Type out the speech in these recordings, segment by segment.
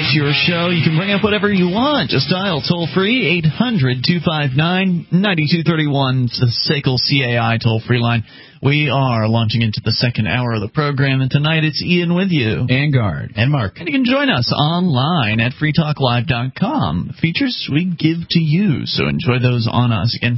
It's your show. You can bring up whatever you want. Just dial toll-free 800-259-9231. It's the SACL CAI toll-free line. We are launching into the second hour of the program, and tonight it's Ian with you. And Guard. And Mark. And you can join us online at freetalklive.com. Features we give to you, so enjoy those on us. Again,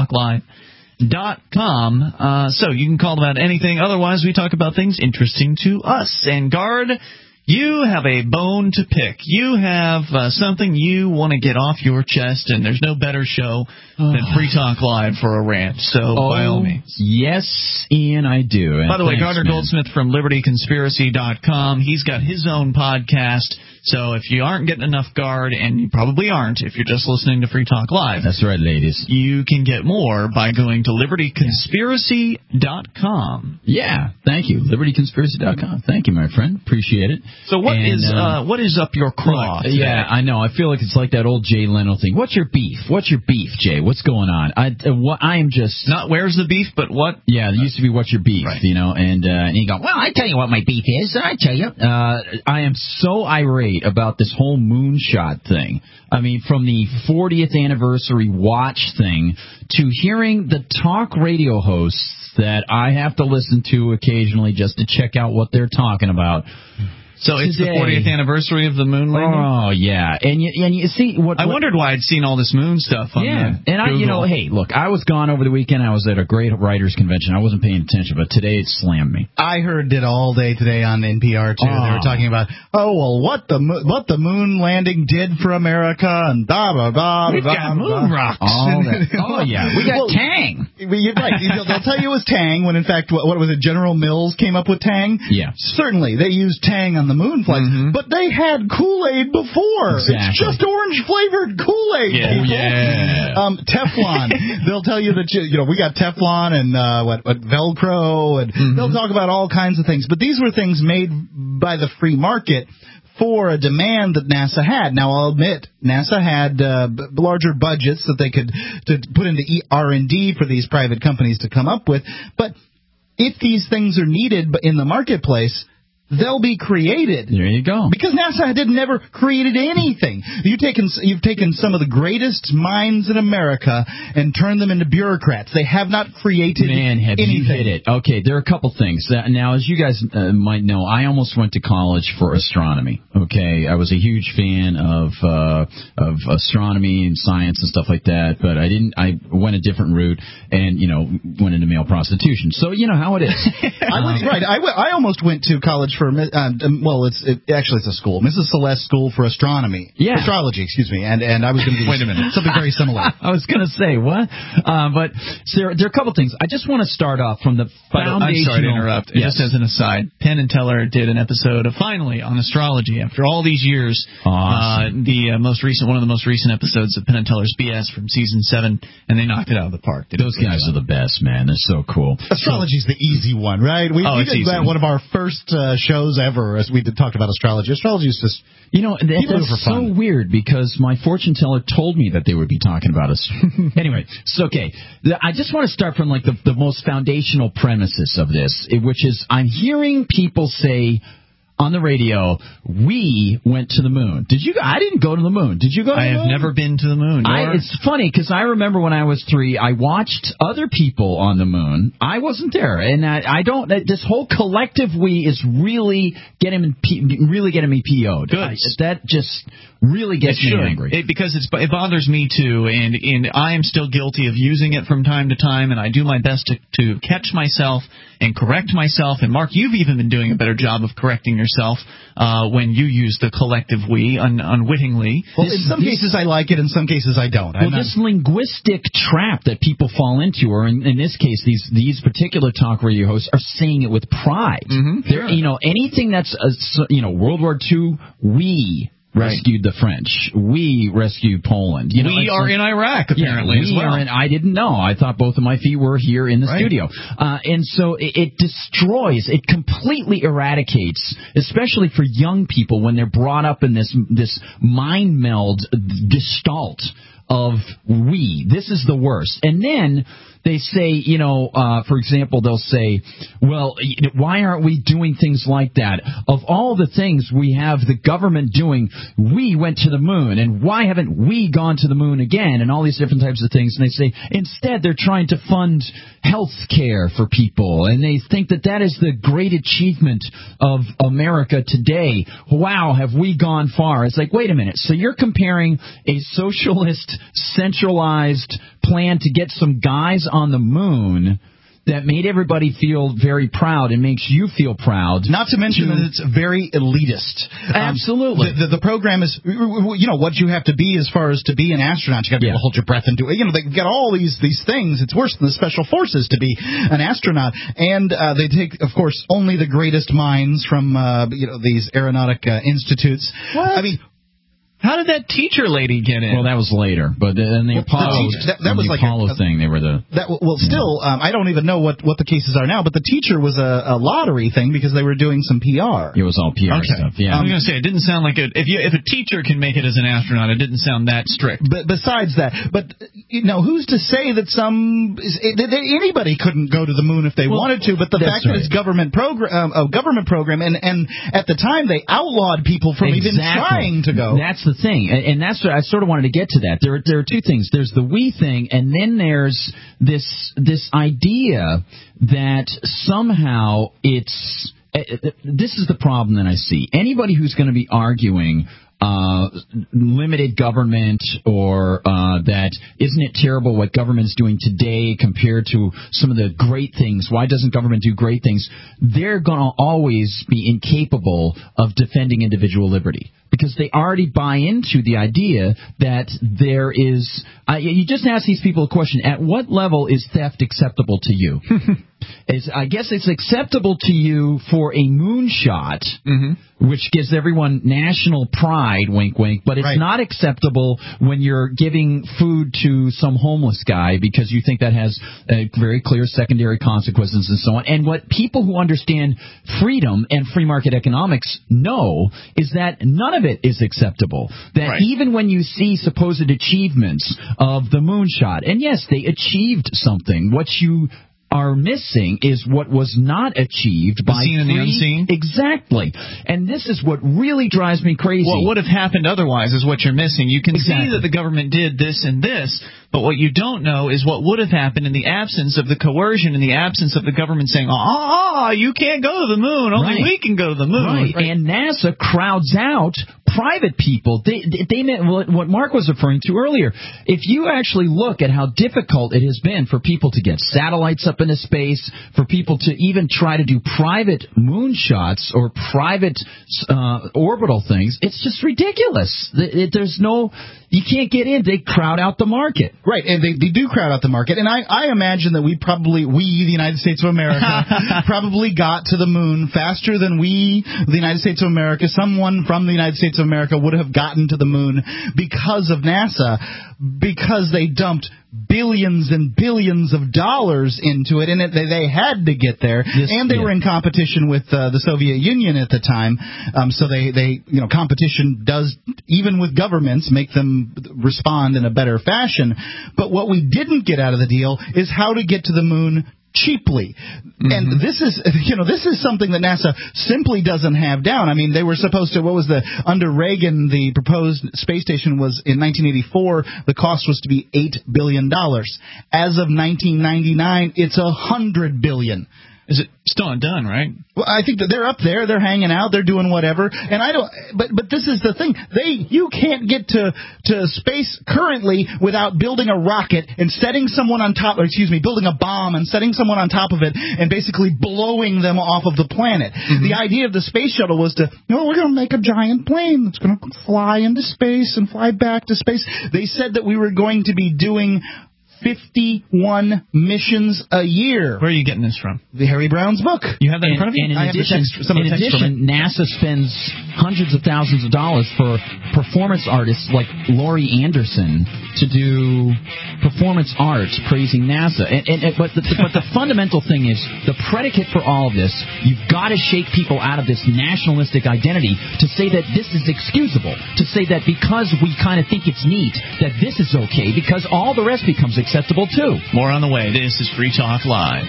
freetalklive.com. So you can call about anything. Otherwise, we talk about things interesting to us. And Guard, you have a bone to pick. You have something you want to get off your chest, and there's no better show than Free Talk Live for a rant. So, by all means. Yes, Ian, I do. By the way, Gardner Goldsmith from LibertyConspiracy.com, he's got his own podcast. So if you aren't getting enough Guard, and you probably aren't if you're just listening to Free Talk Live. That's right, ladies. You can get more by going to LibertyConspiracy.com. Yeah, thank you. LibertyConspiracy.com. Thank you, my friend. Appreciate it. So what is up your craw today? Yeah, I know. I feel like it's like that old Jay Leno thing. What's your beef? What's your beef, Jay? What's going on? I am just... Not where's the beef, but what? Yeah, there used to be what's your beef, right. you know, and you go, well, I tell you what my beef is. I tell you. I am so irate about this whole moonshot thing. I mean, from the 40th anniversary watch thing to hearing the talk radio hosts that I have to listen to occasionally just to check out what they're talking about. So it's the 40th anniversary of the moon landing? Oh, yeah. And you see what... I wondered why I'd seen all this moon stuff on and Google. hey, look, I was gone over the weekend. I was at a great writers' convention. I wasn't paying attention, but today it slammed me. I heard it all day today on NPR, too. They were talking about, what the moon landing did for America, and blah. We've got moon rocks. All that. Oh, yeah. We got Tang. You're right. They'll tell you it was Tang, when in fact, what was it, General Mills came up with Tang? Yeah. Certainly, they used Tang on the moon flights, but they had Kool-Aid before. Exactly. It's just orange-flavored Kool-Aid, people. Yeah. Teflon. They'll tell you that, we got Teflon and Velcro, and they'll talk about all kinds of things. But these were things made by the free market for a demand that NASA had. Now, I'll admit, NASA had larger budgets that they could to put into R&D for these private companies to come up with. But if these things are needed in the marketplace, they'll be created. There you go. Because NASA never created anything. You've taken some of the greatest minds in America and turned them into bureaucrats. They have not created anything. You hit it. Okay, there are a couple things. Now, as you guys might know, I almost went to college for astronomy. Okay, I was a huge fan of astronomy and science and stuff like that, but I didn't. I went a different route and went into male prostitution. So you know how it is. I almost went to college for it's a school, Mrs. Celeste School for Astronomy, astrology, excuse me, and I was going to do wait a minute, something very similar. I was going to say what, but there are a couple things. I just want to start off from the foundational. I'm sorry to interrupt. Yes. Just as an aside, Penn and Teller did an episode of finally on astrology after all these years. Awesome. One of the most recent episodes of Penn and Teller's BS from season 7, and they knocked it out of the park. Those guys are the best, man. They're so cool. Astrology's the easy one, right? We did that one of our first shows ever as we talked about astrology. Astrology is just that's so weird because my fortune teller told me that they would be talking about us. Anyway, so okay, I just want to start from like the most foundational premises of this, which is I'm hearing people say on the radio, we went to the moon. Did you? I didn't go to the moon. Did you go to the moon? I have never been to the moon. It's funny because I remember when I was 3, I watched other people on the moon. I wasn't there, and I don't. This whole collective we is really getting me PO'd. Good. That just really gets me angry. Because it bothers me too, and I am still guilty of using it from time to time, and I do my best to catch myself and correct myself. And Mark, you've even been doing a better job of correcting yourself when you use the collective we unwittingly. Well, in some cases I like it, in some cases I don't. This linguistic trap that people fall into, or in this case, these particular talk radio hosts are saying it with pride. Sure. Anything that's World War II, we rescued the French. We rescued Poland. We are in Iraq, apparently, as well. I didn't know. I thought both of my feet were here in the studio. And so it destroys, it completely eradicates, especially for young people when they're brought up in this mind meld gestalt of we. This is the worst. And then they say, for example, they'll say, well, why aren't we doing things like that? Of all the things we have the government doing, we went to the moon, and why haven't we gone to the moon again? And all these different types of things. And they say, instead, they're trying to fund health care for people, and they think that is the great achievement of America today. Wow, have we gone far? It's like, wait a minute. So you're comparing a socialist, centralized plan to get some guys on the moon that made everybody feel very proud and makes you feel proud. Not to mention that it's very elitist. Absolutely. The program is, what you have to be as far as to be an astronaut. You got to be able to hold your breath and do it. They've got all these things. It's worse than the special forces to be an astronaut. And they take, of course, only the greatest minds from, these aeronautic institutes. What? I mean, how did that teacher lady get in? Well, that was later, but then the Apollo, that was like Apollo thing. They were still, I don't even know what the cases are now, but the teacher was a lottery thing because they were doing some PR. It was all PR stuff. Yeah, I was going to say it didn't sound like if a teacher can make it as an astronaut, it didn't sound that strict. But besides that, who's to say that anybody couldn't go to the moon if they wanted to? But the fact that it's a government program, and at the time they outlawed people from even trying to go. That's the thing, and that's what I sort of wanted to get to. That there are two things. There's the we thing, and then there's this idea that somehow it's. This is the problem that I see. Anybody who's going to be arguing limited government or that isn't it terrible what government's doing today compared to some of the great things, why doesn't government do great things, they're going to always be incapable of defending individual liberty because they already buy into the idea that there is you just ask these people a question, at what level is theft acceptable to you? I guess it's acceptable to you for a moonshot, which gives everyone national pride, wink, wink, but it's not acceptable when you're giving food to some homeless guy because you think that has very clear secondary consequences and so on. And what people who understand freedom and free market economics know is that none of it is acceptable. That even when you see supposed achievements of the moonshot, and yes, they achieved something, what you are missing is what was not achieved by seen and the unseen. Exactly. And this is what really drives me crazy. What would have happened otherwise is what you're missing. You can see that the government did this and this, but what you don't know is what would have happened in the absence of the coercion, in the absence of the government saying, you can't go to the moon, only we can go to the moon. Right. And NASA crowds out private people. They meant what Mark was referring to earlier. If you actually look at how difficult it has been for people to get satellites up into space, for people to even try to do private moonshots or private orbital things, it's just ridiculous. You can't get in. They crowd out the market. Right, and they do crowd out the market. And I imagine that we, the United States of America, probably got to the moon faster than we, the United States of America, someone from the United States of America would have gotten to the moon because of NASA, because they dumped billions and billions of dollars into it, and they had to get there, and they were in competition with the Soviet Union at the time. So they competition does, even with governments, make them respond in a better fashion. But what we didn't get out of the deal is how to get to the moon cheaply. And this is something that NASA simply doesn't have down. I mean, they were supposed to, under Reagan, the proposed space station was, in 1984, the cost was to be $8 billion. As of 1999, it's $100 billion. Is it still undone, right? Well, I think that they're up there, they're hanging out, they're doing whatever, and I don't. But this is the thing: you can't get to space currently without building a rocket and setting someone on top, building a bomb and setting someone on top of it and basically blowing them off of the planet. The idea of the space shuttle was we're going to make a giant plane that's going to fly into space and fly back to space. They said that we were going to be doing 51 missions a year. Where are you getting this from? The Harry Brown's book. You have that in front of you? And in addition, NASA spends hundreds of thousands of dollars for performance artists like Laurie Anderson to do performance art praising NASA. But the fundamental thing is, the predicate for all of this, you've got to shake people out of this nationalistic identity to say that this is excusable, to say that because we kind of think it's neat, that this is okay, because all the rest becomes acceptable, too. More on the way. This is Free Talk Live.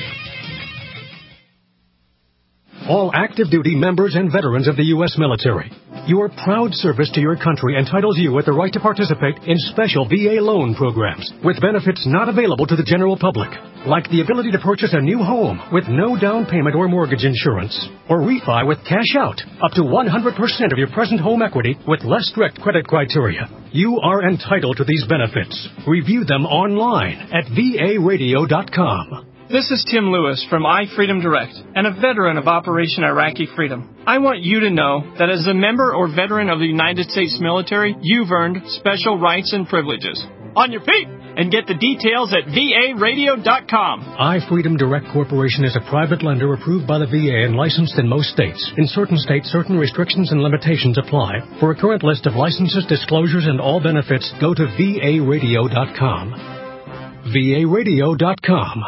All active duty members and veterans of the U.S. military. Your proud service to your country entitles you with the right to participate in special VA loan programs with benefits not available to the general public, like the ability to purchase a new home with no down payment or mortgage insurance, or refi with cash out up to 100% of your present home equity with less strict credit criteria. You are entitled to these benefits. Review them online at varadio.com. This is Tim Lewis from iFreedom Direct and a veteran of Operation Iraqi Freedom. I want you to know that as a member or veteran of the United States military, you've earned special rights and privileges. On your feet! And get the details at varadio.com. iFreedom Direct Corporation is a private lender approved by the VA and licensed in most states. In certain states, certain restrictions and limitations apply. For a current list of licenses, disclosures, and all benefits, go to varadio.com. varadio.com.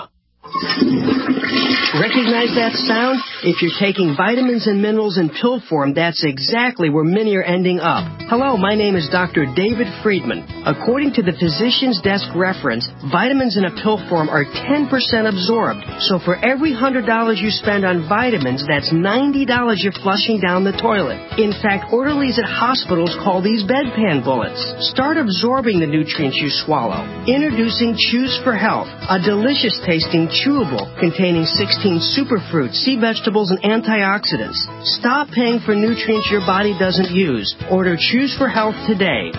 Recognize that sound? If you're taking vitamins and minerals in pill form, that's exactly where many are ending up. Hello, my name is Dr. David Friedman. According to the Physician's Desk reference, vitamins in a pill form are 10% absorbed. So for every $100 you spend on vitamins, that's $90 you're flushing down the toilet. In fact, orderlies at hospitals call these bedpan bullets. Start absorbing the nutrients you swallow. Introducing Choose for Health, a delicious tasting chewable containing 16 superfruits, sea vegetables, and antioxidants. Stop paying for nutrients your body doesn't use. Order Choose for Health today.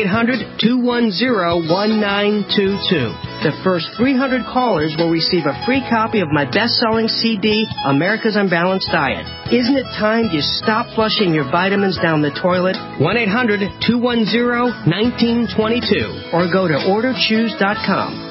1-800-210-1922. The first 300 callers will receive a free copy of my best-selling CD, America's Unbalanced Diet. Isn't it time you stop flushing your vitamins down the toilet? 1-800-210-1922 or go to orderchoose.com.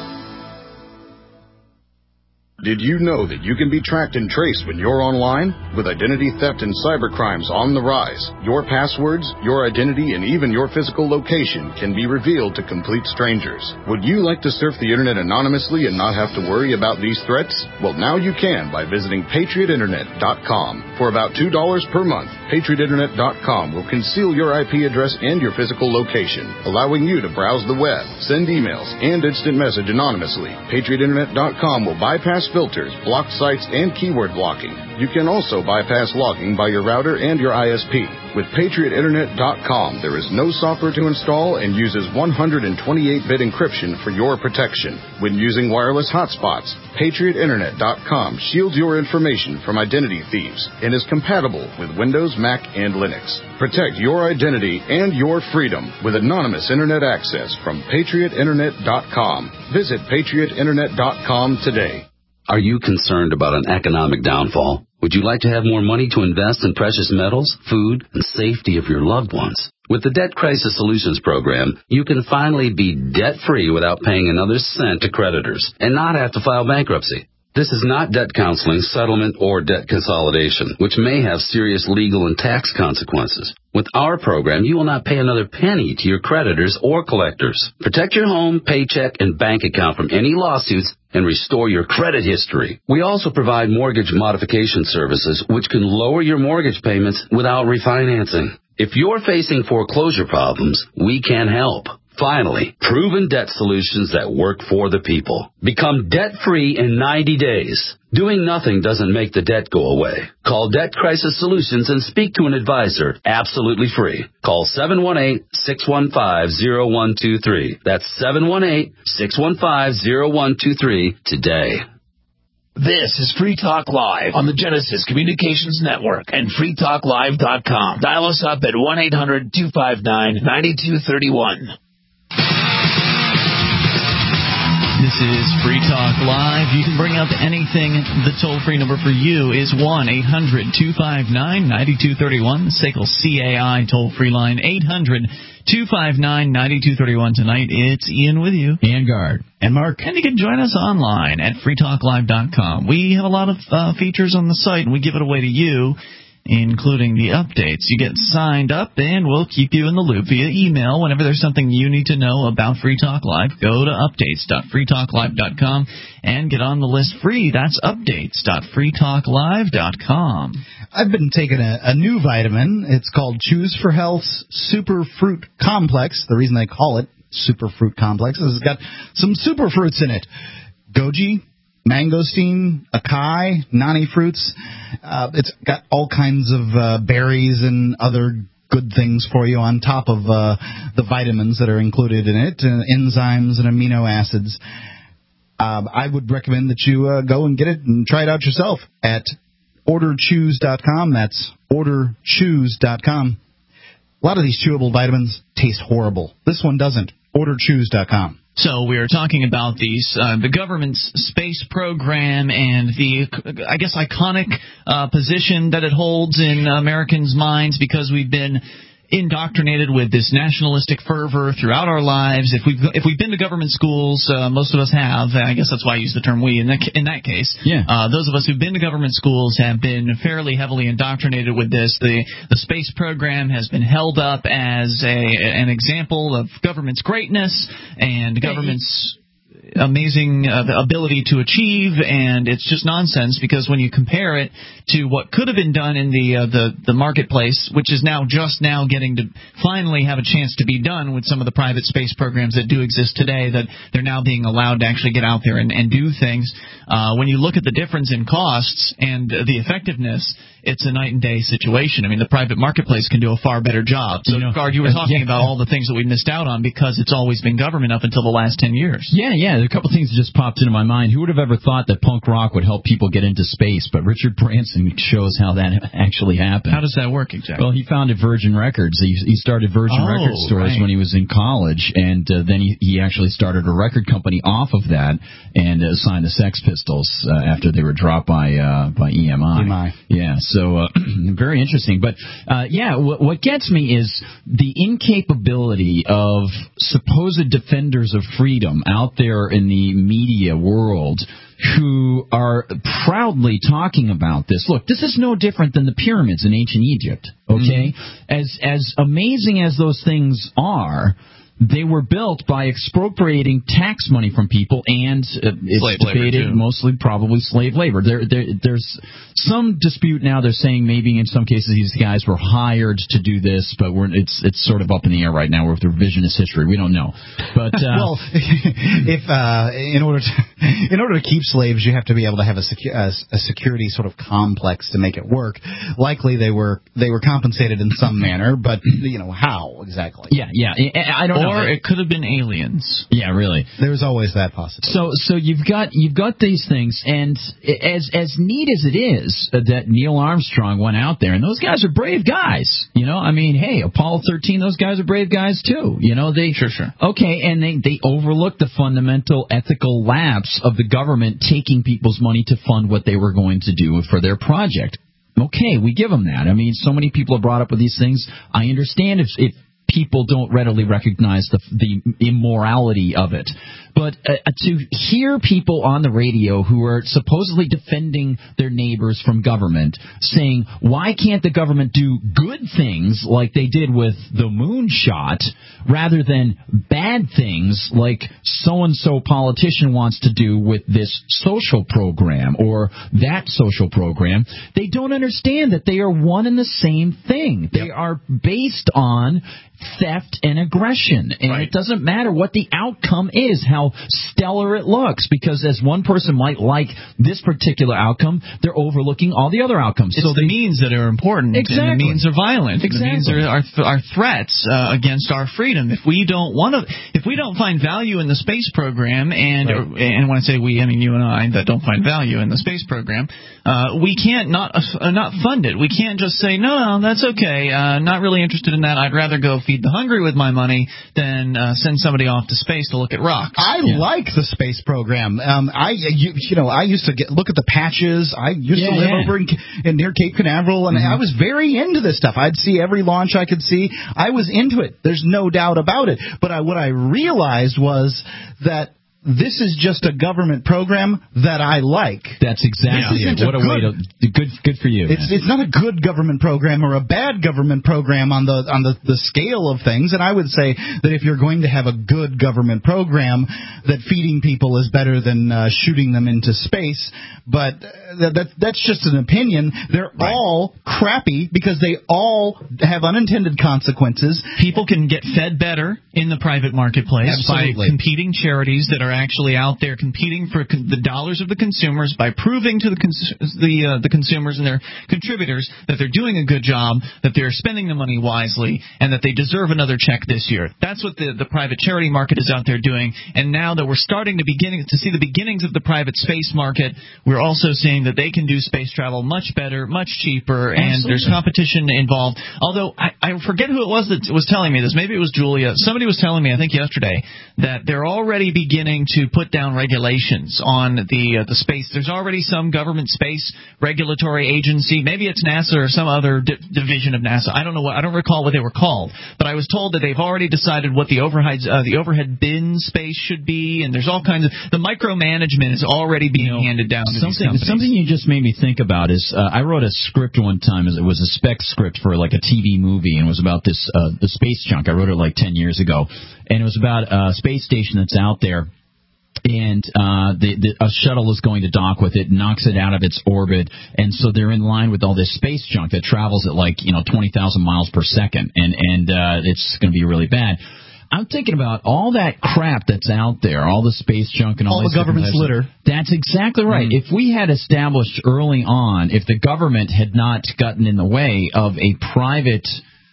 Did you know that you can be tracked and traced when you're online? With identity theft and cybercrimes on the rise, your passwords, your identity, and even your physical location can be revealed to complete strangers. Would you like to surf the internet anonymously and not have to worry about these threats? Well, now you can by visiting patriotinternet.com. For about $2 per month, patriotinternet.com will conceal your IP address and your physical location, allowing you to browse the web, send emails, and instant message anonymously. patriotinternet.com will bypass filters, blocked sites, and keyword blocking. You can also bypass logging by your router and your ISP. With PatriotInternet.com, there is no software to install and uses 128-bit encryption for your protection. When using wireless hotspots, PatriotInternet.com shields your information from identity thieves and is compatible with Windows, Mac, and Linux. Protect your identity and your freedom with anonymous Internet access from PatriotInternet.com. Visit PatriotInternet.com today. Are you concerned about an economic downfall? Would you like to have more money to invest in precious metals, food, and safety of your loved ones? With the Debt Crisis Solutions Program, you can finally be debt-free without paying another cent to creditors and not have to file bankruptcy. This is not debt counseling, settlement, or debt consolidation, which may have serious legal and tax consequences. With our program, you will not pay another penny to your creditors or collectors. Protect your home, paycheck, and bank account from any lawsuits and restore your credit history. We also provide mortgage modification services, which can lower your mortgage payments without refinancing. If you're facing foreclosure problems, we can help. Finally, proven debt solutions that work for the people. Become debt-free in 90 days. Doing nothing doesn't make the debt go away. Call Debt Crisis Solutions and speak to an advisor absolutely free. Call 718-615-0123. That's 718-615-0123 today. This is Free Talk Live on the Genesis Communications Network and freetalklive.com. Dial us up at 1-800-259-9231. This is Free Talk Live. You can bring up anything. The toll-free number for you is 1-800-259-9231. The SACL CAI toll-free line, 800-259-9231. Tonight, it's Ian with you. And Guard. And Mark. And you can join us online at freetalklive.com. We have a lot of features on the site, and we give it away to you, including the updates. You get signed up, and we'll keep you in the loop via email whenever there's something you need to know about Free Talk Live. Go to updates.freetalklive.com and get on the list free. That's updates.freetalklive.com. I've been taking a new vitamin. It's called Choose for Health's Super Fruit Complex. The reason they call it superfruit complexes. It's got some superfruits in it. Goji, mangosteen, acai, nani fruits. It's got all kinds of berries and other good things for you on top of the vitamins that are included in it, enzymes and amino acids. I would recommend that you go and get it and try it out yourself at orderchews.com. That's orderchews.com. A lot of these chewable vitamins taste horrible. This one doesn't. Orderchews.com. So we are talking about the government's space program and the, I guess, iconic position that it holds in Americans' minds because we've been indoctrinated with this nationalistic fervor throughout our lives. If we've been to government schools, most of us have. I guess that's why I use the term we in that case. Yeah. Those of us who've been to government schools have been fairly heavily indoctrinated with this. The space program has been held up as an example of government's greatness and government's amazing ability to achieve, and it's just nonsense because when you compare it to what could have been done in the marketplace, which is just now getting to finally have a chance to be done with some of the private space programs that do exist today, that they're now being allowed to actually get out there and do things. When you look at the difference in costs and the effectiveness, it's a night and day situation. I mean, the private marketplace can do a far better job. So, Gard, you were talking about all the things that we missed out on because it's always been government up until the last 10 years. Yeah. There are a couple things that just popped into my mind. Who would have ever thought that punk rock would help people get into space? But Richard Branson shows how that actually happened. How does that work exactly? Well, he founded Virgin Records. He started Virgin Record stores when he was in college, and then he actually started a record company off of that and signed the Sex Pistols after they were dropped by EMI. Yeah, so very interesting. But, what gets me is the incapability of supposed defenders of freedom out there in the media world who are proudly talking about this. Look, this is no different than the pyramids in ancient Egypt, okay? Mm-hmm. As amazing as those things are, they were built by expropriating tax money from people, and it's debated mostly probably slave labor. There's some dispute now. They're saying maybe in some cases these guys were hired to do this, but it's sort of up in the air right now with the revisionist history. We don't know. But well, if in order to keep slaves, you have to be able to have a security sort of complex to make it work. Likely they were compensated in some manner, but how exactly? Yeah. I don't know. Or it could have been aliens. Yeah, really. There's always that possibility. So you've got these things, and as neat as it is that Neil Armstrong went out there, and those guys are brave guys. I mean, hey, Apollo 13, those guys are brave guys too. They sure. Okay, and they overlooked the fundamental ethical lapse of the government taking people's money to fund what they were going to do for their project. Okay, we give them that. I mean, so many people are brought up with these things. I understand if people don't readily recognize the immorality of it. But to hear people on the radio who are supposedly defending their neighbors from government saying, why can't the government do good things like they did with the moonshot rather than bad things like so-and-so politician wants to do with this social program or that social program, they don't understand that they are one and the same thing. They are based on theft and aggression. And it doesn't matter what the outcome is, how stellar it looks, because as one person might like this particular outcome, they're overlooking all the other outcomes. It's the means that are important. Exactly. And the means are violent. Exactly. The means are threats against our freedom. If we don't find value in the space program, and when I say we, I mean you and I that don't find value in the space program, we can't not fund it. We can't just say, no, that's okay. Not really interested in that. I'd rather go feed the hungry with my money than send somebody off to space to look at rocks. I like the space program. I used to look at the patches. I used to live over in near Cape Canaveral, and I was very into this stuff. I'd see every launch I could see. I was into it. There's no doubt about it. But what I realized was that this is just a government program that I like. That's exactly it. What a way to good for you. It's not a good government program or a bad government program on the scale of things. And I would say that if you're going to have a good government program, that feeding people is better than shooting them into space. But that's just an opinion. They're all crappy because they all have unintended consequences. People can get fed better in the private marketplace by competing charities that are actually out there competing for the dollars of the consumers by proving to the consumers and their contributors that they're doing a good job, that they're spending the money wisely, and that they deserve another check this year. That's what the private charity market is out there doing. And now that we're starting to see the beginnings of the private space market, we're also seeing that they can do space travel much better, much cheaper, and there's competition involved. Although I forget who it was that was telling me this. Maybe it was Julia. Somebody was telling me, I think yesterday, that they're already beginning to put down regulations on the space. There's already some government space regulatory agency. Maybe it's NASA or some other division of NASA. I don't know. I don't recall what they were called. But I was told that they've already decided what the overhead bin space should be, and there's all kinds of the micromanagement is already being handed down to these companies. Something you just made me think about is I wrote a script one time. It was a spec script for like a TV movie, and it was about this the space junk. I wrote it like 10 years ago, and it was about a space station that's out there. And a shuttle is going to dock with it, knocks it out of its orbit, and so they're in line with all this space junk that travels at like 20,000 miles per second, and it's going to be really bad. I'm thinking about all that crap that's out there, all the space junk and all the government's litter. That's exactly right. If we had established early on, if the government had not gotten in the way of a private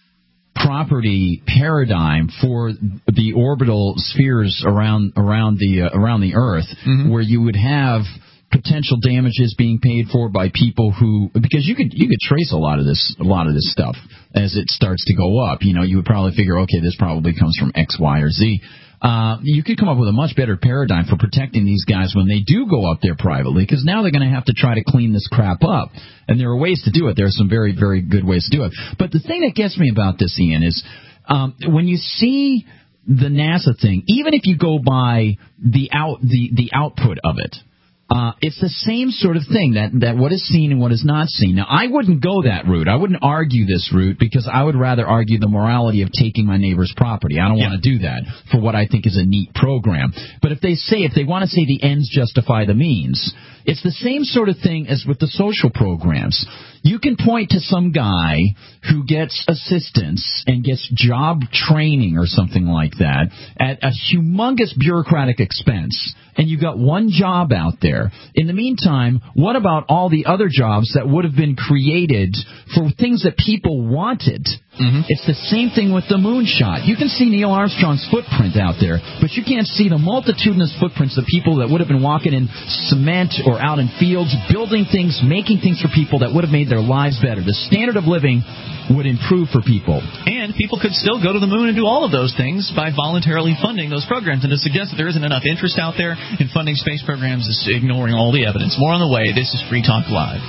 property paradigm for the orbital spheres around the Earth, where you would have potential damages being paid for by people because you could trace a lot of this stuff as it starts to go up. You would probably figure, okay, this probably comes from X, Y, or Z. You could come up with a much better paradigm for protecting these guys when they do go up there privately, because now they're going to have to try to clean this crap up. And there are ways to do it. There are some very, very good ways to do it. But the thing that gets me about this, Ian, is when you see the NASA thing, even if you go by the output of it, it's the same sort of thing, that what is seen and what is not seen. Now, I wouldn't go that route. I wouldn't argue this route, because I would rather argue the morality of taking my neighbor's property. I don't want to do that for what I think is a neat program. But if they want to say the ends justify the means, it's the same sort of thing as with the social programs. You can point to some guy who gets assistance and gets job training or something like that at a humongous bureaucratic expense, and you got one job out there. In the meantime, what about all the other jobs that would have been created for things that people wanted? It's the same thing with the moonshot. You can see Neil Armstrong's footprint out there, but you can't see the multitudinous footprints of people that would have been walking in cement or out in fields, building things, making things for people that would have made their lives better. The standard of living would improve for people. And people could still go to the moon and do all of those things by voluntarily funding those programs. And to suggest that there isn't enough interest out there in funding space programs is ignoring all the evidence. More on the way. This is Free Talk Live.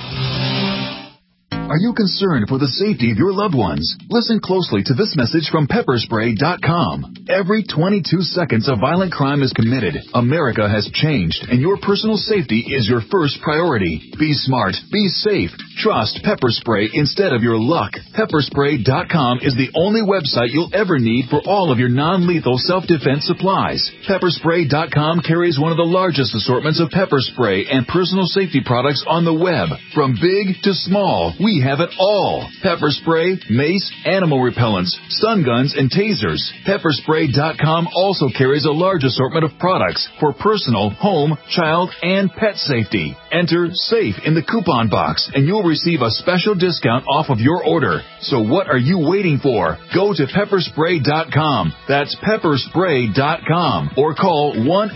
Are you concerned for the safety of your loved ones? Listen closely to this message from pepperspray.com. Every 22 seconds a violent crime is committed. America has changed, and your personal safety is your first priority. Be smart. Be safe. Trust Pepper Spray instead of your luck. Pepperspray.com is the only website you'll ever need for all of your non-lethal self-defense supplies. Pepperspray.com carries one of the largest assortments of pepper spray and personal safety products on the web. From big to small, we have it all. Pepper spray, mace, animal repellents, stun guns, and tasers. Pepperspray.com also carries a large assortment of products for personal, home, child, and pet safety. Enter SAFE in the coupon box, and you'll receive a special discount off of your order. So what are you waiting for? Go to pepperspray.com. That's pepperspray.com. Or call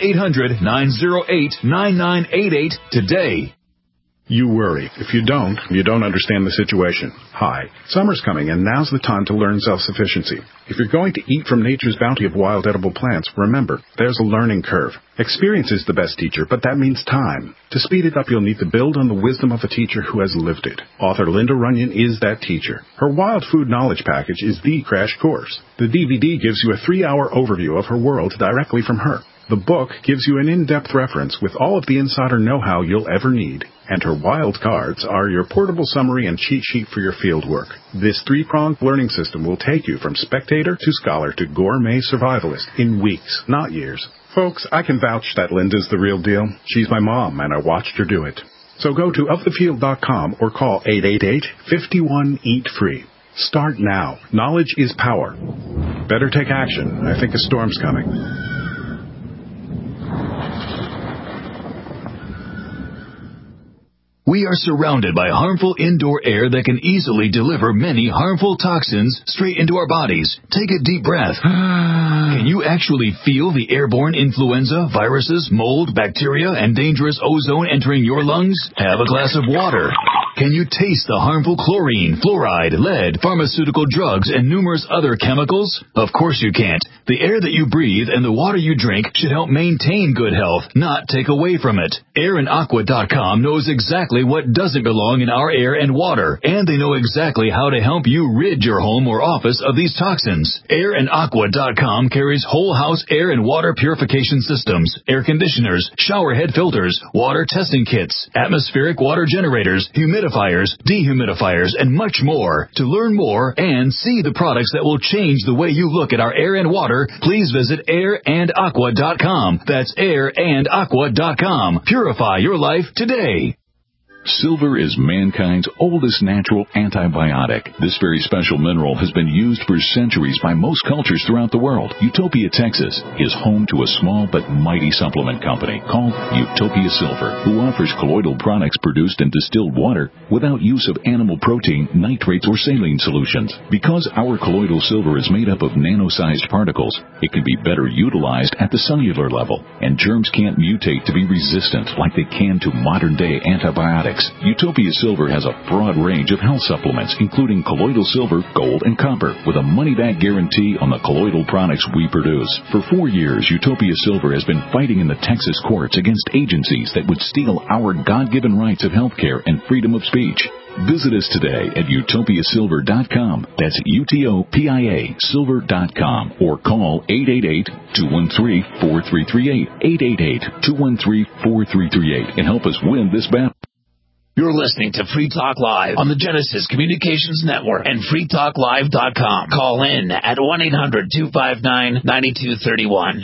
1-800-908-9988 today. You worry. If you don't understand the situation. Hi, summer's coming, and now's the time to learn self-sufficiency. If you're going to eat from nature's bounty of wild edible plants, remember, there's a learning curve. Experience is the best teacher, but that means time. To speed it up, you'll need to build on the wisdom of a teacher who has lived it. Author Linda Runyon is that teacher. Her Wild Food Knowledge Package is the crash course. The DVD gives you a 3-hour overview of her world directly from her. The book gives you an in-depth reference with all of the insider know-how you'll ever need. And her wild cards are your portable summary and cheat sheet for your field work. This three-pronged learning system will take you from spectator to scholar to gourmet survivalist in weeks, not years. Folks, I can vouch that Linda's the real deal. She's my mom, and I watched her do it. So go to ofthefield.com or call 888-51-EAT-FREE. Start now. Knowledge is power. Better take action. I think a storm's coming. We are surrounded by harmful indoor air that can easily deliver many harmful toxins straight into our bodies. Take a deep breath. Can you actually feel the airborne influenza, viruses, mold, bacteria, and dangerous ozone entering your lungs? Have a glass of water. Can you taste the harmful chlorine, fluoride, lead, pharmaceutical drugs, and numerous other chemicals? Of course you can't. The air that you breathe and the water you drink should help maintain good health, not take away from it. AirandAqua.com knows exactly what doesn't belong in our air and water, and they know exactly how to help you rid your home or office of these toxins. AirandAqua.com carries whole house air and water purification systems, air conditioners, shower head filters, water testing kits, atmospheric water generators, humidifiers, dehumidifiers, and much more. To learn more and see the products that will change the way you look at our air and water, please visit AirandAqua.com. That's AirandAqua.com. Purify your life today. Silver is mankind's oldest natural antibiotic. This very special mineral has been used for centuries by most cultures throughout the world. Utopia, Texas is home to a small but mighty supplement company called Utopia Silver, who offers colloidal products produced in distilled water without use of animal protein, nitrates, or saline solutions. Because our colloidal silver is made up of nano-sized particles, it can be better utilized at the cellular level, and germs can't mutate to be resistant like they can to modern-day antibiotics. Utopia Silver has a broad range of health supplements, including colloidal silver, gold, and copper, with a money-back guarantee on the colloidal products we produce. For 4 years, Utopia Silver has been fighting in the Texas courts against agencies that would steal our God-given rights of health care and freedom of speech. Visit us today at utopiasilver.com. That's UTOPIA silver.com, or call 888-213-4338, 888-213-4338, and help us win this battle. You're listening to Free Talk Live on the Genesis Communications Network and freetalklive.com. Call in at 1-800-259-9231.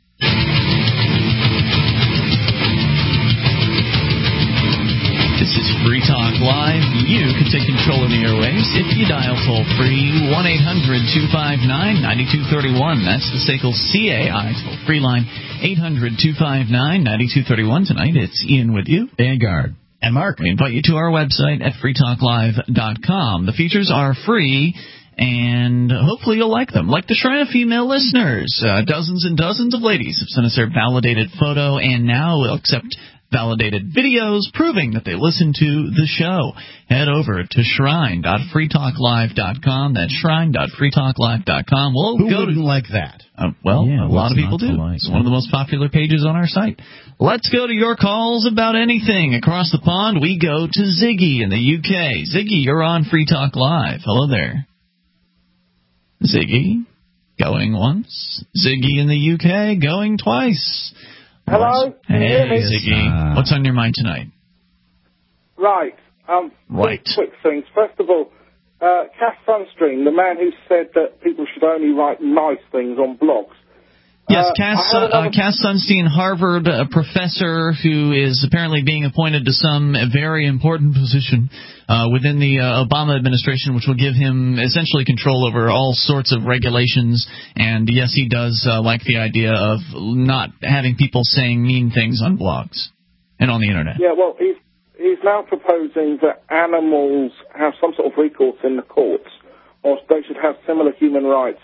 This is Free Talk Live. You can take control of the airwaves if you dial toll-free 1-800-259-9231. That's the SACL CAI toll-free line, 800-259-9231. Tonight, it's Ian with you. Vanguard. And Mark. We invite you to our website at freetalklive.com. The features are free, and hopefully you'll like them. Like the Shrine of Female Listeners. Dozens and dozens of ladies have sent us their validated photo, and now we'll accept validated videos proving that they listen to the show. Head over to shrine.freetalklive.com. That's shrine.freetalklive.com. Who wouldn't like that? A lot of people do. It's one of the most popular pages on our site. Let's go to your calls about anything. Across the pond, we go to Ziggy in the UK. Ziggy, you're on Free Talk Live. Hello there. Ziggy, going once. Ziggy in the UK, going twice. Hello? Hey, Ziggy. What's on your mind tonight? Right. Right. Quick things. First of all, Cass Sunstein, the man who said that people should only write nice things on blogs. Yes, Cass Sunstein, Harvard professor who is apparently being appointed to some very important position within the Obama administration, which will give him essentially control over all sorts of regulations. And yes, he does like the idea of not having people saying mean things on blogs and on the internet. Yeah, well, he's now proposing that animals have some sort of recourse in the courts, or they should have similar human rights.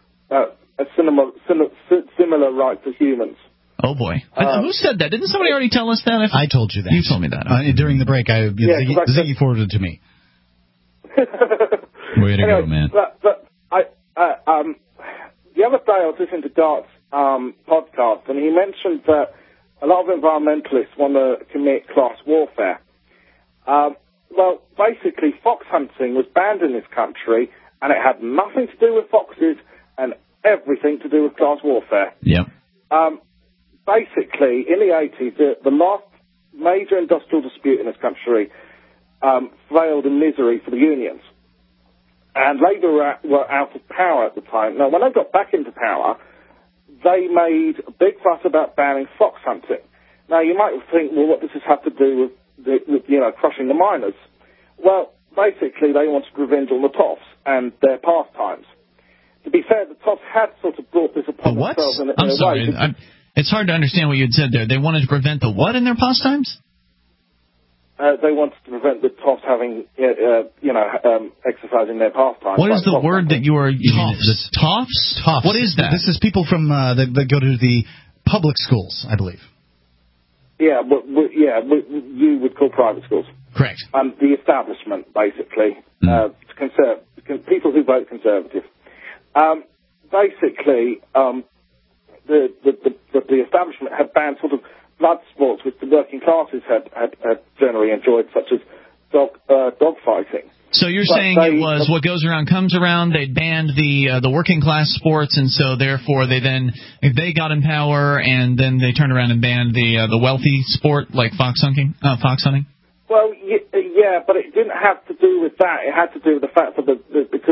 Similar rights as humans. Oh, boy. Who said that? Didn't somebody already tell us that? I told you that. You told me that. Okay. During the break, Ziggy forwarded it to me. Way to go, man. The other day I was listening to Dart's podcast, and he mentioned that a lot of environmentalists want to commit class warfare. Well, basically, fox hunting was banned in this country, and it had nothing to do with foxes and everything to do with class warfare. Yep. basically, in the 80s, the last major industrial dispute in this country failed in misery for the unions. And Labour were out of power at the time. Now, when they got back into power, they made a big fuss about banning fox hunting. Now, you might think, well, what does this have to do with crushing the miners? Well, basically, they wanted revenge on the toffs and their pastimes. To be fair, the toffs had sort of brought this upon themselves in a way. It's hard to understand what you had said there. They wanted to prevent the what in their pastimes? They wanted to prevent the toffs having, exercising their pastimes. What is the word that you are using? Toffs? Toffs. What is that? This is people from that go to the public schools, I believe. Yeah, you would call private schools. Correct. The establishment, basically, people who vote Conservative. Basically, the establishment had banned sort of blood sports which the working classes had generally enjoyed, such as dog fighting. So you're saying it was what goes around comes around. They banned the working class sports, and so therefore they got in power, and then they turned around and banned the wealthy sport like fox hunting. Well, yeah, but it didn't have to do with that. It had to do with the fact that because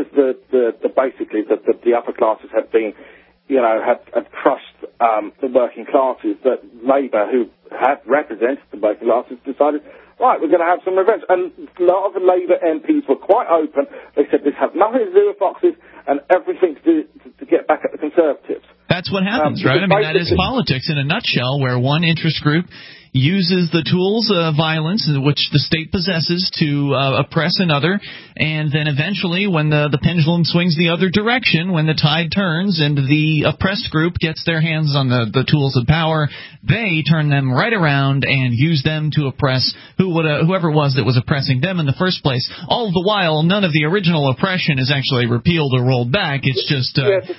the upper classes had been, had crushed the working classes, that Labour, who had represented the working classes, decided, right, we're going to have some revenge. And a lot of the Labour MPs were quite open. They said this has nothing to do with foxes and everything to do to get back at the Conservatives. That's what happens, right? I mean, that is politics in a nutshell, where one interest group uses the tools of violence which the state possesses to oppress another, and then eventually when the pendulum swings the other direction, when the tide turns and the oppressed group gets their hands on the tools of power, they turn them right around and use them to oppress whoever it was that was oppressing them in the first place. All the while, none of the original oppression is actually repealed or rolled back. It's just...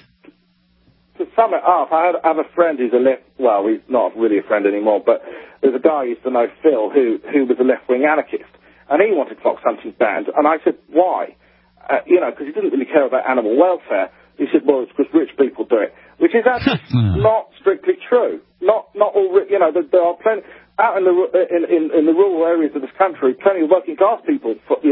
To sum it up, I have a friend who's he's not really a friend anymore, but there's a guy I used to know, Phil, who was a left-wing anarchist, and he wanted fox hunting banned, and I said, why? Because he didn't really care about animal welfare. He said, well, it's because rich people do it, which is actually not strictly true. Not all, there are plenty, out in the rural areas of this country, plenty of working class people,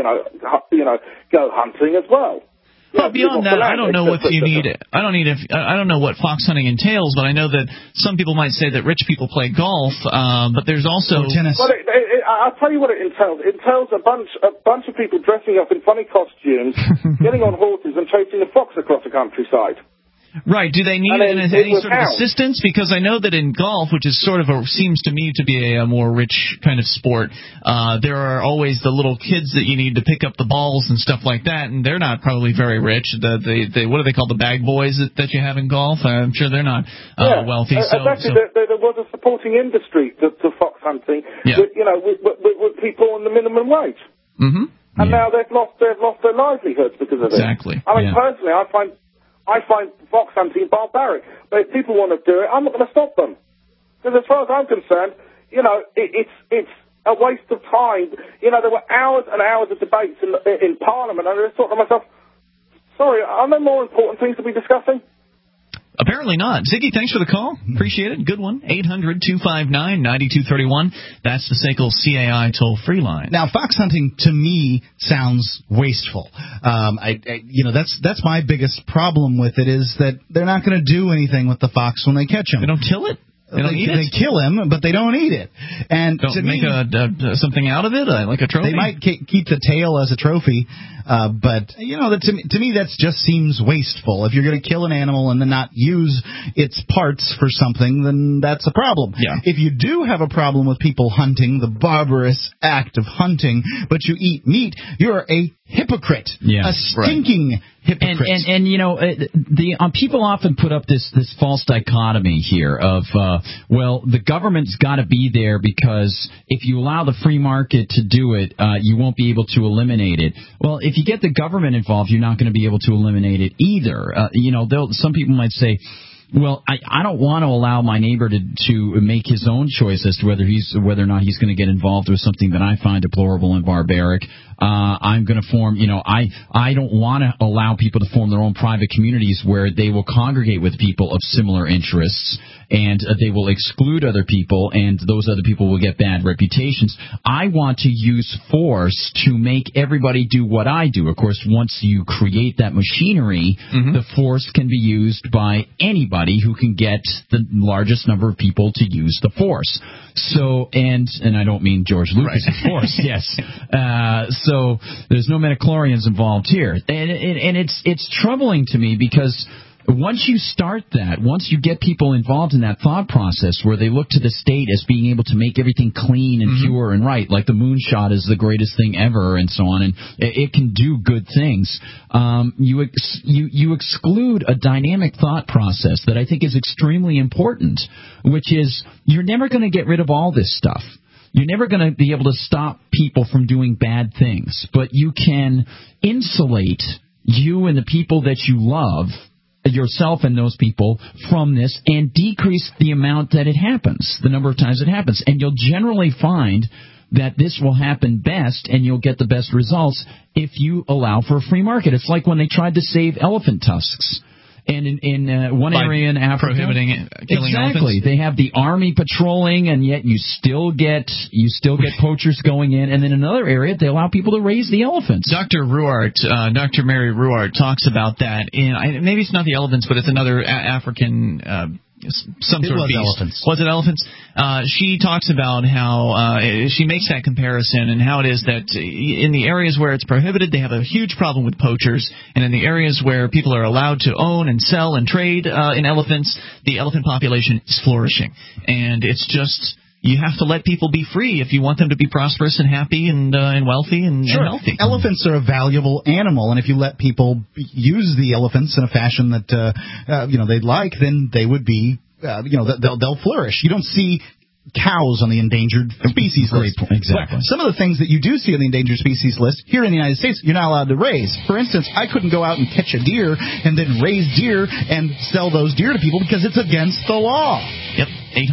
go hunting as well. Well, beyond that, I don't know what you need. I don't know what fox hunting entails, but I know that some people might say that rich people play golf, but there's also tennis. Well, I'll tell you what it entails. It entails a bunch of people dressing up in funny costumes, getting on horses and chasing a fox across the countryside. Right. Do they need any sort of assistance? Because I know that in golf, which is sort of seems to me to be a more rich kind of sport, there are always the little kids that you need to pick up the balls and stuff like that, and they're not probably very rich. What do they call the bag boys that you have in golf? I'm sure they're not wealthy. Exactly. There was a supporting industry to fox hunting, with people on the minimum wage. Mm-hmm. And now they've lost their livelihoods because of it. Exactly. I mean, personally, I find fox hunting barbaric. But if people want to do it, I'm not going to stop them. Because as far as I'm concerned, it's a waste of time. There were hours and hours of debates in Parliament, and I just thought to myself, sorry, are there more important things to be discussing? Apparently not. Ziggy, thanks for the call. Appreciate it. Good one. 800-259-9231. That's the SACL CAI toll-free line. Now, fox hunting, to me, sounds wasteful. That's my biggest problem with it, is that they're not going to do anything with the fox when they catch him. They don't kill it? They kill him, but they don't eat it. And don't make something out of it, like a trophy? They might keep the tail as a trophy, but to me that just seems wasteful. If you're going to kill an animal and then not use its parts for something, then that's a problem. Yeah. If you do have a problem with people hunting, the barbarous act of hunting, but you eat meat, you're a hypocrite, a stinking hypocrite. And people often put up this false dichotomy here of the government's got to be there because if you allow the free market to do it, you won't be able to eliminate it. Well, if you get the government involved, you're not going to be able to eliminate it either. Some people might say, well, I don't want to allow my neighbor to make his own choice as to whether or not he's going to get involved with something that I find deplorable and barbaric. I'm going to form, I don't want to allow people to form their own private communities where they will congregate with people of similar interests, and they will exclude other people, and those other people will get bad reputations. I want to use force to make everybody do what I do. Of course, once you create that machinery, the force can be used by anybody who can get the largest number of people to use the force. So, and I don't mean George Lucas' force, yes. So there's no midichlorians involved here. And it's troubling to me because once you start that, once you get people involved in that thought process where they look to the state as being able to make everything clean and pure and right, like the moonshot is the greatest thing ever and so on, and it can do good things, you exclude a dynamic thought process that I think is extremely important, which is you're never going to get rid of all this stuff. You're never going to be able to stop people from doing bad things, but you can insulate you and the people that you love, yourself and those people, from this and decrease the amount that it happens, the number of times it happens. And you'll generally find that this will happen best and you'll get the best results if you allow for a free market. It's like when they tried to save elephant tusks. And in one area in Africa, prohibiting killing exactly, elephants. they have the army patrolling, and yet you still get poachers going in. And then in another area, they allow people to raise the elephants. Dr. Mary Ruart talks about that. Maybe it's not the elephants, but it's another African. Some sort of beast. Elephants. Was it elephants? She talks about how she makes that comparison and how it is that in the areas where it's prohibited, they have a huge problem with poachers, and in the areas where people are allowed to own and sell and trade in elephants, the elephant population is flourishing. And it's just, you have to let people be free if you want them to be prosperous and happy and wealthy and healthy. Elephants are a valuable animal, and if you let people use the elephants in a fashion that they'd like, then they would be they'll flourish. You don't see cows on the endangered species list. Exactly. But some of the things that you do see on the endangered species list here in the United States, you're not allowed to raise. For instance, I couldn't go out and catch a deer and then raise deer and sell those deer to people because it's against the law. Yep.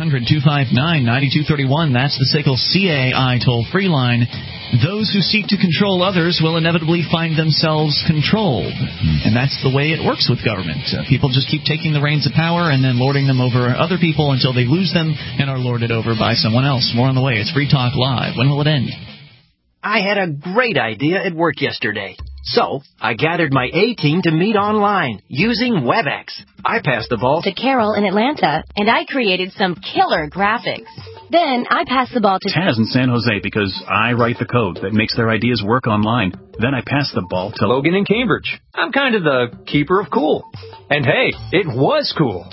800-259-9231. That's the SACL CAI toll-free line. Those who seek to control others will inevitably find themselves controlled. And that's the way it works with government. People just keep taking the reins of power and then lording them over other people until they lose them and are lorded over by someone else. More on the way. It's Free Talk Live. When will it end? I had a great idea at work yesterday. So, I gathered my A-team to meet online using WebEx. I passed the ball to Carol in Atlanta, and I created some killer graphics. Then I passed the ball to Taz in San Jose because I write the code that makes their ideas work online. Then I pass the ball to Logan in Cambridge. I'm kind of the keeper of cool. And hey, it was cool.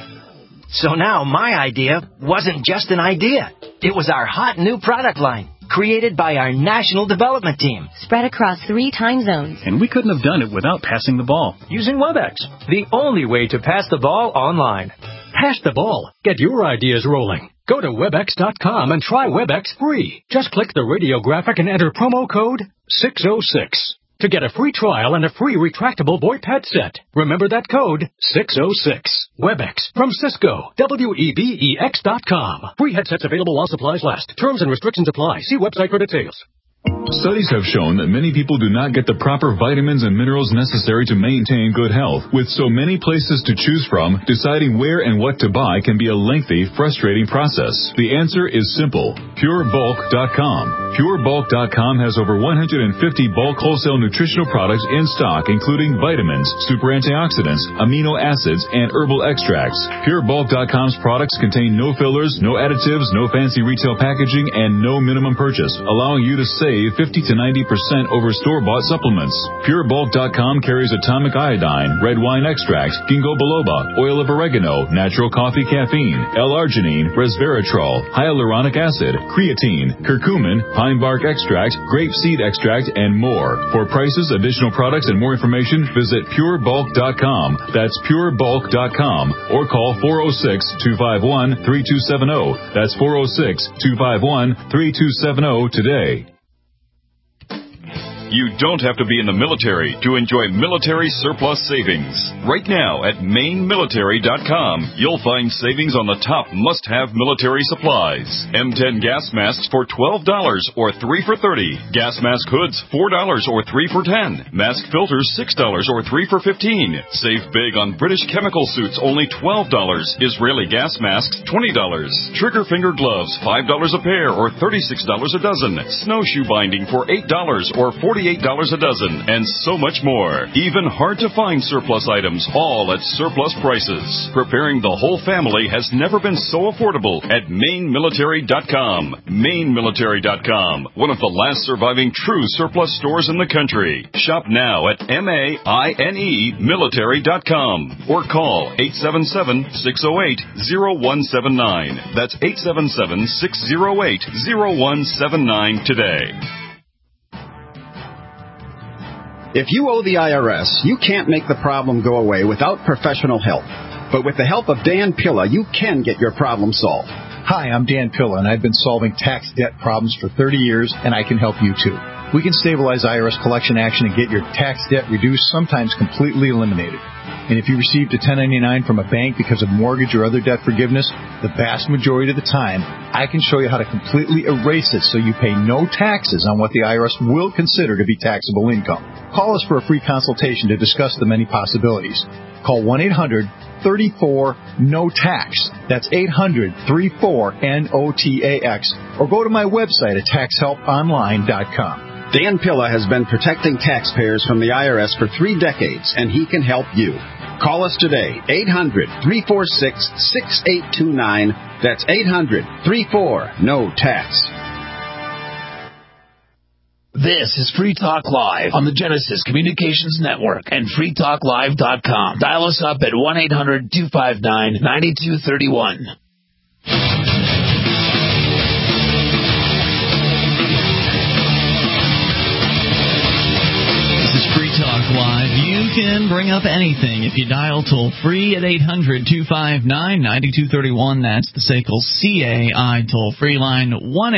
So now my idea wasn't just an idea. It was our hot new product line, created by our national development team. Spread across 3 time zones. And we couldn't have done it without passing the ball. Using WebEx, the only way to pass the ball online. Pass the ball. Get your ideas rolling. Go to Webex.com and try WebEx free. Just click the radio graphic and enter promo code 606 to get a free trial and a free retractable VoIP headset. Remember that code, 606. WebEx from Cisco. WEBEX.com. Free headsets available while supplies last. Terms and restrictions apply. See website for details. Studies have shown that many people do not get the proper vitamins and minerals necessary to maintain good health. With so many places to choose from, deciding where and what to buy can be a lengthy, frustrating process. The answer is simple. PureBulk.com. PureBulk.com has over 150 bulk wholesale nutritional products in stock, including vitamins, super antioxidants, amino acids, and herbal extracts. PureBulk.com's products contain no fillers, no additives, no fancy retail packaging, and no minimum purchase, allowing you to save 50 to 90% over store-bought supplements. PureBulk.com carries atomic iodine, red wine extract, ginkgo biloba, oil of oregano, natural coffee caffeine, L-arginine, resveratrol, hyaluronic acid, creatine, curcumin, pine bark extract, grape seed extract, and more. For prices, additional products, and more information, visit PureBulk.com. That's PureBulk.com. Or call 406-251-3270. That's 406-251-3270 today. You don't have to be in the military to enjoy military surplus savings. Right now at MainMilitary.com, you'll find savings on the top must-have military supplies. M10 gas masks for $12 or 3 for $30. Gas mask hoods $4 or 3 for $10. Mask filters $6 or 3 for $15. Save big on British chemical suits, only $12. Israeli gas masks $20. Trigger finger gloves $5 a pair or $36 a dozen. Snowshoe binding for $8 or $48 a dozen, and so much more. Even hard-to-find surplus items, all at surplus prices. Preparing the whole family has never been so affordable at MainMilitary.com. MainMilitary.com, one of the last surviving true surplus stores in the country. Shop now at MainMilitary.com or call 877-608-0179. That's 877-608-0179 today. If you owe the IRS, you can't make the problem go away without professional help. But with the help of Dan Pilla, you can get your problem solved. Hi, I'm Dan Pilla, and I've been solving tax debt problems for 30 years, and I can help you too. We can stabilize IRS collection action and get your tax debt reduced, sometimes completely eliminated. And if you received a 1099 from a bank because of mortgage or other debt forgiveness, the vast majority of the time, I can show you how to completely erase it so you pay no taxes on what the IRS will consider to be taxable income. Call us for a free consultation to discuss the many possibilities. Call 1-800-34-NO-TAX. That's 800-34-NOTAX. Or go to my website at taxhelponline.com. Dan Pilla has been protecting taxpayers from the IRS for 3 decades, and he can help you. Call us today, 800-346-6829. That's 800-34-NO-TAX. This is Free Talk Live on the Genesis Communications Network and freetalklive.com. Dial us up at 1-800-259-9231. This is Free Talk Live. You can bring up anything if you dial toll-free at 800-259-9231. That's the SACL CAI toll-free line,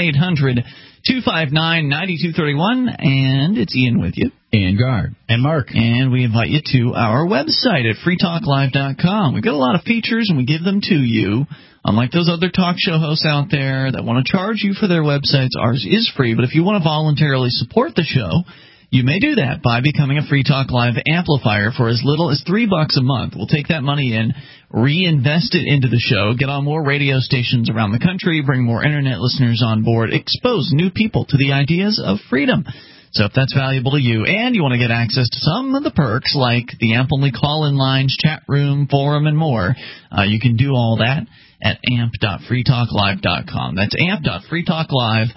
1-800-259-9231. And it's Ian with you. And Guard. And Mark. And we invite you to our website at freetalklive.com. We've got a lot of features, and we give them to you. Unlike those other talk show hosts out there that want to charge you for their websites, ours is free. But if you want to voluntarily support the show, you may do that by becoming a Free Talk Live amplifier for as little as $3 a month. We'll take that money in, reinvest it into the show, get on more radio stations around the country, bring more Internet listeners on board, expose new people to the ideas of freedom. So if that's valuable to you and you want to get access to some of the perks like the amp-only call-in lines, chat room, forum, and more, you can do all that at amp.freetalklive.com. That's amp.freetalklive.com.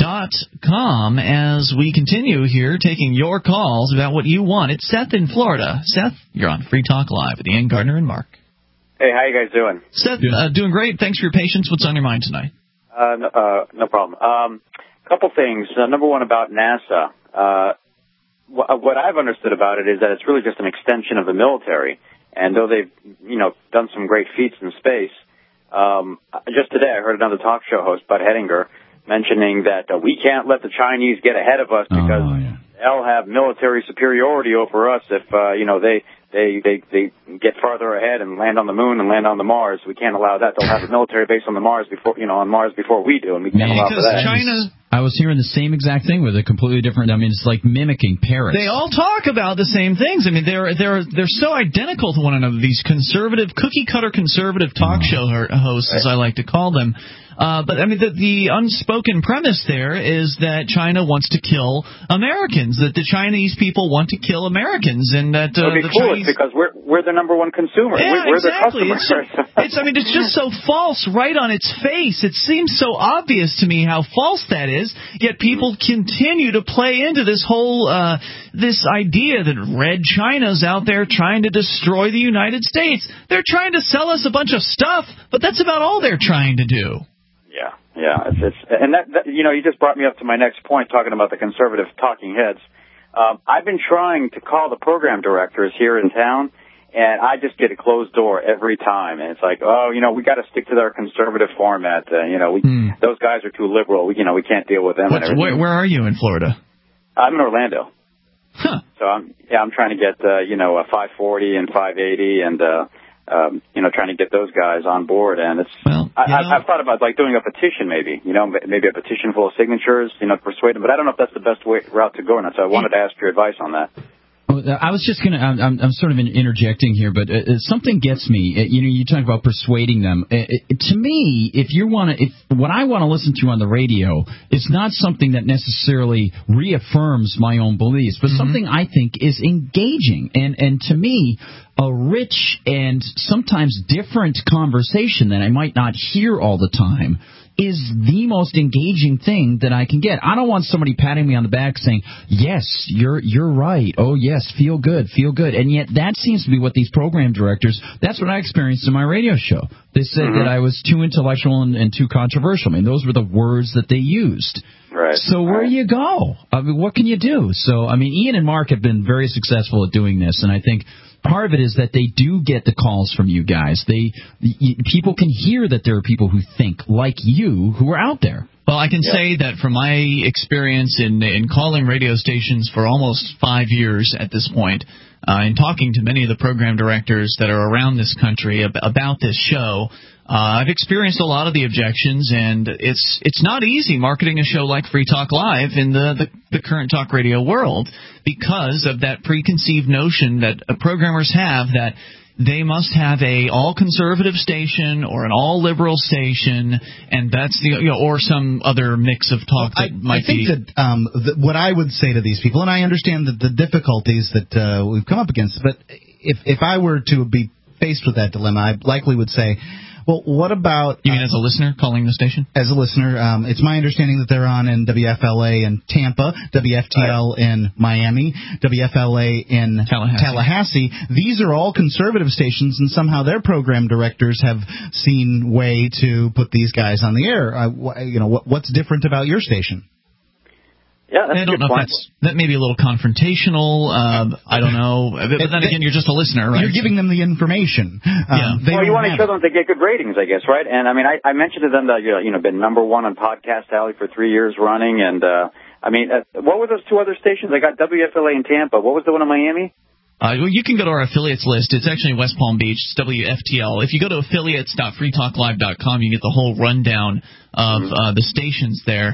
As we continue here taking your calls about what you want. It's Seth in Florida. Seth, you're on Free Talk Live with Ian Gardner and Mark. Hey, how you guys doing? Seth, doing great. Thanks for your patience. What's on your mind tonight? No problem. Couple things. Number one about NASA. What I've understood about it is that it's really just an extension of the military. And though they've, done some great feats in space, just today I heard another talk show host, Bud Hettinger, mentioning that we can't let the Chinese get ahead of us because they'll have military superiority over us if they get farther ahead and land on the moon and land on the Mars. We can't allow that. They'll have a military base on the Mars before we do, and we can't allow for that. China. I was hearing the same exact thing with a completely different. I mean, it's like mimicking Paris. They all talk about the same things. I mean, they're so identical to one another. These conservative, cookie-cutter conservative talk show hosts, as I like to call them. But I mean, the unspoken premise there is that China wants to kill Americans. That the Chinese people want to kill Americans, and that it would be foolish because we're their number one consumer. Yeah, we're exactly. Their customer. It's just so false right on its face. It seems so obvious to me how false that is. Yet people continue to play into this whole this idea that Red China's out there trying to destroy the United States. They're trying to sell us a bunch of stuff, but that's about all they're trying to do. Yeah, and that you just brought me up to my next point, talking about the conservative talking heads. I've been trying to call the program directors here in town, and I just get a closed door every time. And it's like, we got to stick to their conservative format. Those guys are too liberal. We can't deal with them. Where are you in Florida? I'm in Orlando. So I'm trying to get a 540 and 580 and trying to get those guys on board. And it's I've thought about like doing a petition, maybe a petition full of signatures, to persuade them. But I don't know if that's the best route to go or not. So I wanted to ask your advice on that. I was just I'm sort of interjecting here, but something gets me. You talk about persuading them. To me, if what I want to listen to on the radio is not something that necessarily reaffirms my own beliefs, but something I think is engaging. And to me, a rich and sometimes different conversation that I might not hear all the time is the most engaging thing that I can get. I don't want somebody patting me on the back saying, yes, you're right. Oh, yes, feel good. And yet that seems to be what these program directors, that's what I experienced in my radio show. They said that I was too intellectual and too controversial. I mean, those were the words that they used. Right. So where do you go? I mean, what can you do? So, I mean, Ian and Mark have been very successful at doing this, and I think part of it is that they do get the calls from you guys. People can hear that there are people who think like you who are out there. Well, I can say that from my experience in calling radio stations for almost 5 years at this point, and talking to many of the program directors that are around this country about this show, I've experienced a lot of the objections, and it's not easy marketing a show like Free Talk Live in the current talk radio world because of that preconceived notion that programmers have that they must have a all-conservative station or an all-liberal station, and that's or some other mix of talk that might be. I think that what I would say to these people, and I understand that the difficulties that we've come up against, but if I were to be faced with that dilemma, I likely would say, well, what about... You mean as a listener calling the station? As a listener. It's my understanding that they're on in WFLA in Tampa, WFTL in Miami, WFLA in Tallahassee. These are all conservative stations, and somehow their program directors have seen way to put these guys on the air. What's different about your station? Yeah, that's I don't know if that may be a little confrontational. I don't know. But then again, you're just a listener, right? You're giving them the information. Well, you want to show them to get good ratings, I guess, right? And I mean, I mentioned to them that been number one on Podcast Alley for 3 years running, and what were those two other stations? I got WFLA in Tampa. What was the one in Miami? Well, you can go to our affiliates list. It's actually in West Palm Beach. It's WFTL. If you go to affiliates.freetalklive.com, you get the whole rundown of the stations there.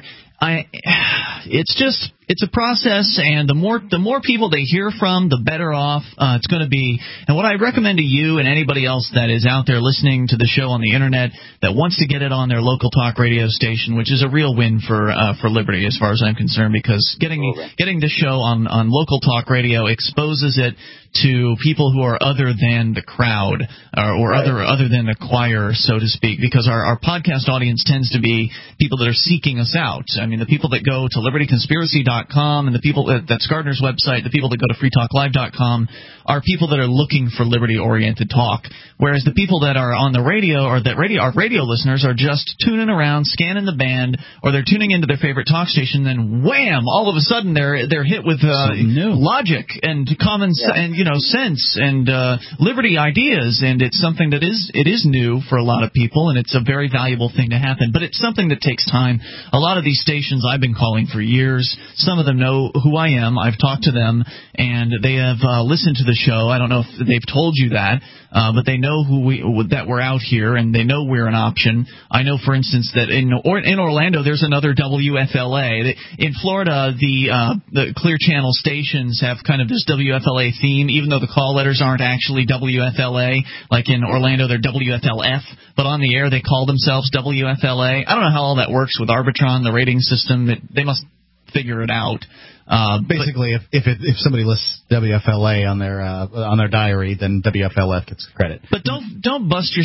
It's a process, and the more people they hear from, the better off it's going to be. And what I recommend to you and anybody else that is out there listening to the show on the internet that wants to get it on their local talk radio station, which is a real win for Liberty as far as I'm concerned, because getting the show on local talk radio exposes it to people who are other than the crowd or other than the choir, so to speak, because our podcast audience tends to be people that are seeking us out. I mean, the people that go to libertyconspiracy.com and the people that's Gardner's website, the people that go to freetalklive.com are people that are looking for liberty-oriented talk, whereas the people that are on the radio or that our radio listeners are just tuning around, scanning the band, or they're tuning into their favorite talk station, then wham! All of a sudden they're hit with logic and common sense and liberty ideas, and it's something that is new for a lot of people, and it's a very valuable thing to happen. But it's something that takes time. A lot of these stations I've been calling for years. Some of them know who I am. I've talked to them, and they have listened to the show. I don't know if they've told you that, but they know that we're out here, and they know we're an option. I know, for instance, that in Orlando there's another WFLA. In Florida, the Clear Channel stations have kind of this WFLA theme, even though the call letters aren't actually WFLA. Like in Orlando, they're WFLF, but on the air they call themselves WFLA. I don't know how all that works with Arbitron, the rating system. They must figure it out. Basically, if somebody lists WFLA on their diary, then WFLF gets credit. But don't bust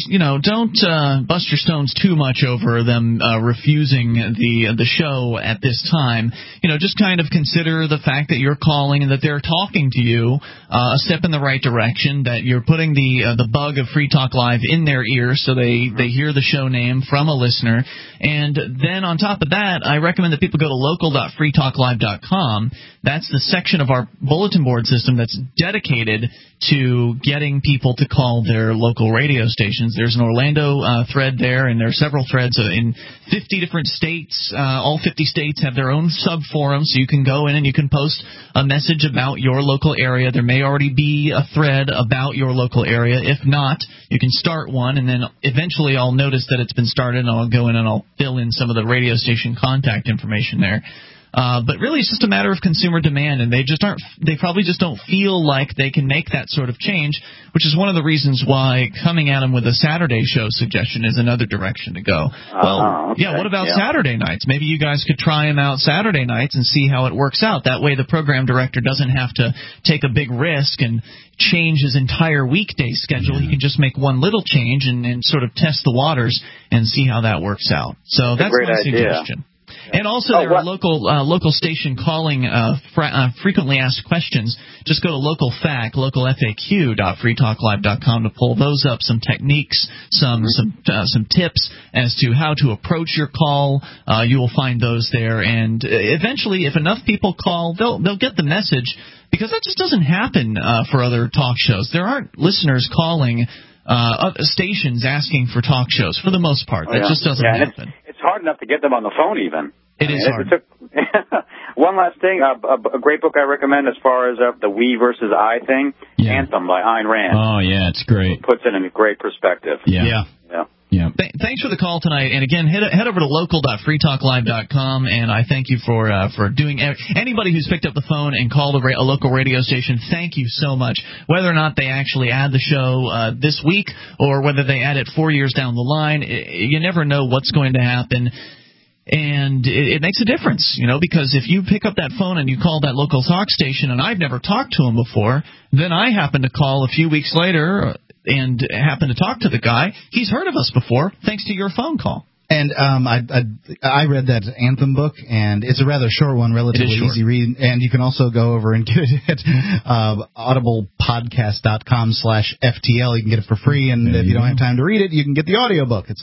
your stones too much over them refusing the show at this time. Just kind of consider the fact that you're calling and that they're talking to you, a step in the right direction. That you're putting the bug of Free Talk Live in their ear, so they hear the show name from a listener. And then on top of that, I recommend that people go to local.freetalklive.com freetalklive.com. That's the section of our bulletin board system that's dedicated to getting people to call their local radio stations. There's an Orlando thread there, and there are several threads in 50 different states. All 50 states have their own sub-forums, so you can go in and you can post a message about your local area. There may already be a thread about your local area. If not, you can start one, and then eventually I'll notice that it's been started, and I'll go in and I'll fill in some of the radio station contact information there. But really, it's just a matter of consumer demand, and they probably just don't feel like they can make that sort of change, which is one of the reasons why coming at them with a Saturday show suggestion is another direction to go. What about Saturday nights? Maybe you guys could try them out Saturday nights and see how it works out. That way the program director doesn't have to take a big risk and change his entire weekday schedule. He can just make one little change and sort of test the waters and see how that works out. So that's my suggestion. And also, there are local station calling frequently asked questions. Just go to localfaq.freetalklive.com to pull those up. Some techniques, some tips as to how to approach your call. You will find those there. And eventually, if enough people call, they'll get the message, because that just doesn't happen for other talk shows. There aren't listeners calling stations asking for talk shows for the most part. That just doesn't happen. It's hard enough to get them on the phone even. It is hard. One last thing, a great book I recommend as far as the we versus I thing, Anthem by Ayn Rand. Oh, yeah, it's great. Puts it in a great perspective. Yeah. Thanks for the call tonight, and again, head over to local.freetalklive.com, and I thank you for doing. Anybody who's picked up the phone and called a local radio station, thank you so much. Whether or not they actually add the show this week or whether they add it 4 years down the line, you never know what's going to happen. And it makes a difference, because if you pick up that phone and you call that local talk station, and I've never talked to him before, then I happen to call a few weeks later and happen to talk to the guy. He's heard of us before, thanks to your phone call. And I read that Anthem book, and it's a rather short one, relatively easy read. And you can also go over and get it at audiblepodcast.com/FTL. You can get it for free, and if you don't have time to read it, you can get the audiobook. It's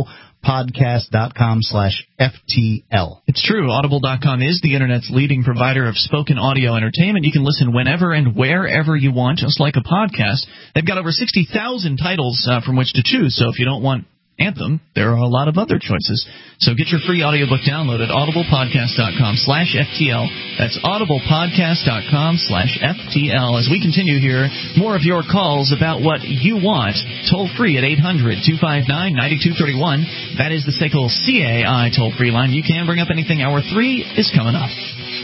audiblepodcast.com/FTL. It's true. Audible.com is the Internet's leading provider of spoken audio entertainment. You can listen whenever and wherever you want, just like a podcast. They've got over 60,000 titles from which to choose, so if you don't want Anthem, there are a lot of other choices. So get your free audiobook download at audiblepodcast.com/FTL. That's audiblepodcast.com/FTL. As we continue here, more of your calls about what you want. Toll free at 800-259-9231. That is the SACL CAI toll-free line. You can bring up anything. Hour 3 is coming up.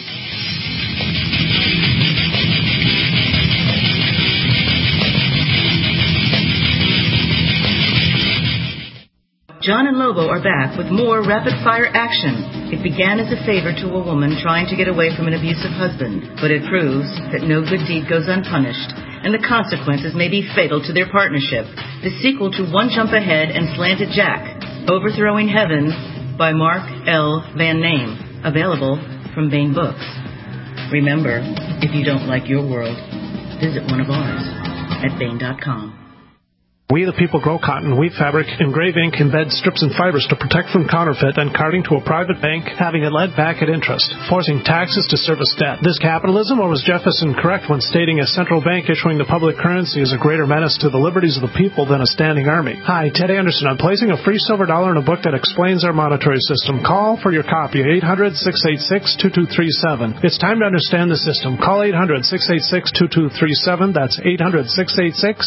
John and Lobo are back with more rapid-fire action. It began as a favor to a woman trying to get away from an abusive husband, but it proves that no good deed goes unpunished, and the consequences may be fatal to their partnership. The sequel to One Jump Ahead and Slanted Jack, Overthrowing Heaven by Mark L. Van Name, available from Baen Books. Remember, if you don't like your world, visit one of ours at Baen.com. We the people grow cotton, weave fabric, engrave ink, embed strips and fibers to protect from counterfeit and carting to a private bank, having it led back at interest, forcing taxes to service debt. This capitalism, or was Jefferson correct when stating a central bank issuing the public currency is a greater menace to the liberties of the people than a standing army? Hi, Ted Anderson. I'm placing a free silver dollar in a book that explains our monetary system. Call for your copy at 800-686-2237. It's time to understand the system. Call 800-686-2237. That's